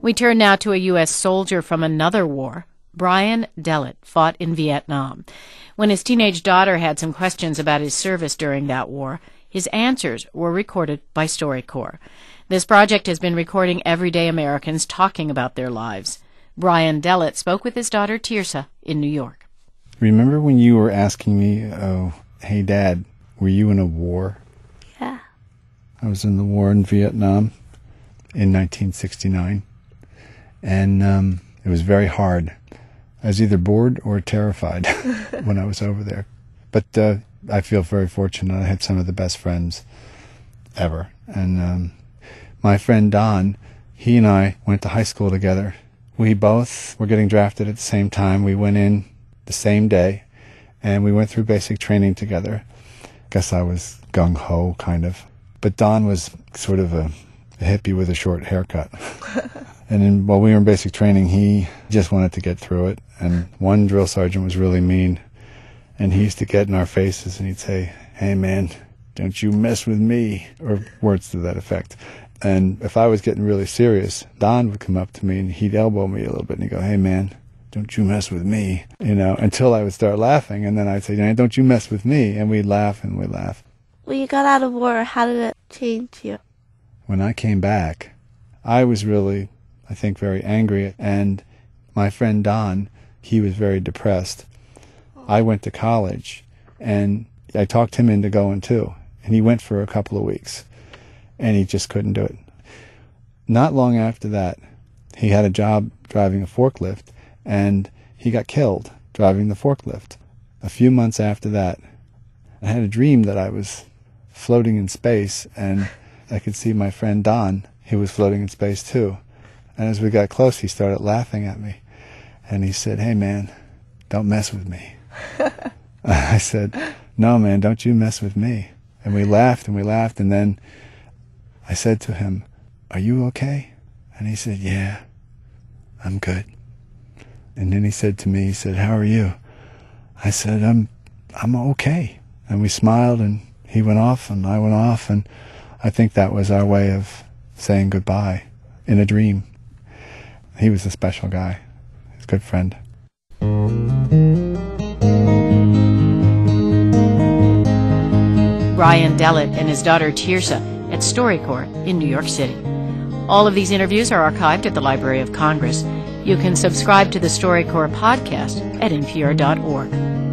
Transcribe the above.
We turn now to a U.S. soldier from another war. Brian Dellett fought in Vietnam. When his teenage daughter had some questions about his service during that war, his answers were recorded by StoryCorps. This project has been recording everyday Americans talking about their lives. Brian Dellett spoke with his daughter Tirsa in New York. Remember when you were asking me, hey, Dad, were you in a war? Yeah. I was in the war in Vietnam in 1969, and it was very hard. I was either bored or terrified when I was over there. But I feel very fortunate. I had some of the best friends ever. And my friend Don, he and I went to high school together. We both were getting drafted at the same time. We went in the same day, and we went through basic training together. Guess I was gung-ho, kind of. But Don was sort of a hippie with a short haircut. And then while we were in basic training, he just wanted to get through it. And one drill sergeant was really mean, and he used to get in our faces and he'd say, hey, man, don't you mess with me, or words to that effect. And if I was getting really serious, Don would come up to me and he'd elbow me a little bit and he'd go, hey, man, don't you mess with me, until I would start laughing. And then I'd say, don't you mess with me. And we'd laugh and we'd laugh. When you got out of war, how did it change you? When I came back, I was really, I think, very angry. And my friend Don, he was very depressed. I went to college, and I talked him into going too. And he went for a couple of weeks, and he just couldn't do it. Not long after that, he had a job driving a forklift, and he got killed driving the forklift. A few months after that, I had a dream that I was floating in space, and I could see my friend Don. He was floating in space too. And as we got close, he started laughing at me. And he said, hey, man, don't mess with me. I said, no, man, don't you mess with me. And we laughed and we laughed. And then I said to him, are you okay? And he said, yeah, I'm good. And then he said to me, he said, how are you? I said, I'm okay. And we smiled, and he went off and I went off. And I think that was our way of saying goodbye in a dream. He was a special guy. He's a good friend. Brian Dellett and his daughter Tirsa at StoryCorps in New York City. All of these interviews are archived at the Library of Congress. You can subscribe to the StoryCorps podcast at npr.org.